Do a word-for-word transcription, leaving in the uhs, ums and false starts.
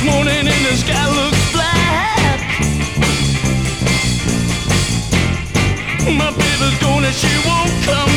morning and the sky looks black. My baby's gone and she won't come